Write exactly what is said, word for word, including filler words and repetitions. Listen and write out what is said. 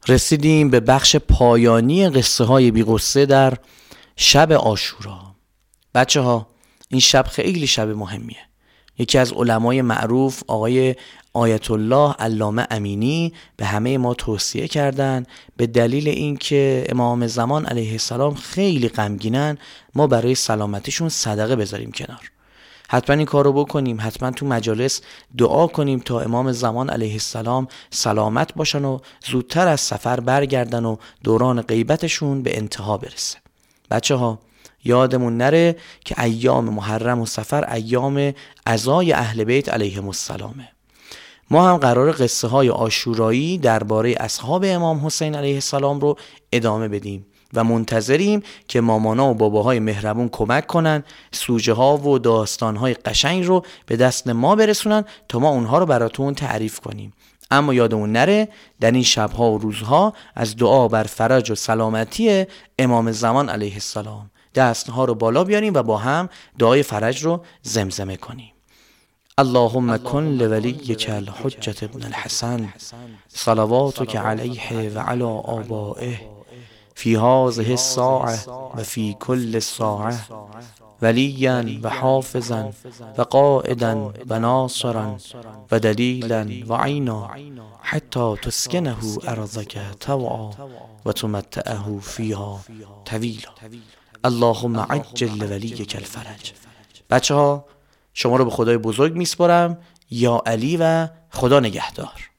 رسیدیم به بخش پایانی قصه های بی غصه در شب عاشورا. بچه ها این شب خیلی شب مهمیه. یکی از علمای معروف آقای آیت الله علامه امینی به همه ما توصیه کردن به دلیل اینکه امام زمان علیه السلام خیلی غمگینن ما برای سلامتیشون صدقه بذاریم کنار. حتما این کار رو بکنیم، حتما تو مجالس دعا کنیم تا امام زمان علیه السلام سلامت باشن و زودتر از سفر برگردن و دوران غیبتشون به انتها برسه. بچه ها یادمون نره که ایام محرم و سفر ایام عزای اهل بیت علیهم السلامه. ما هم قرار قصه های عاشورایی درباره اصحاب امام حسین علیه السلام رو ادامه بدیم و منتظریم که مامانا و باباهای مهربون کمک کنن سوژه ها و داستان های قشنگ رو به دست ما برسونن تا ما اونها رو براتون تعریف کنیم. اما یادمون نره در این شبها و روزها از دعا بر فرج و سلامتی امام زمان علیه السلام دستها رو بالا بیاریم و با هم دعای فرج رو زمزمه کنیم. اللهم کن لولیک الحجة ابن الحسن صلواتک علیه و علی آبائه فی هذه الساعة و فی کل ساعة ولیا و حافظا و قائدا و ناصرا و دلیلا و عینا حتی تسکنه ارضک طوعا و تمتعه فیها طویلا. اللهم عجل لولیک الفرج. بچه ها شما رو به خدای بزرگ میسپارم. یا علی و خدا نگهدار.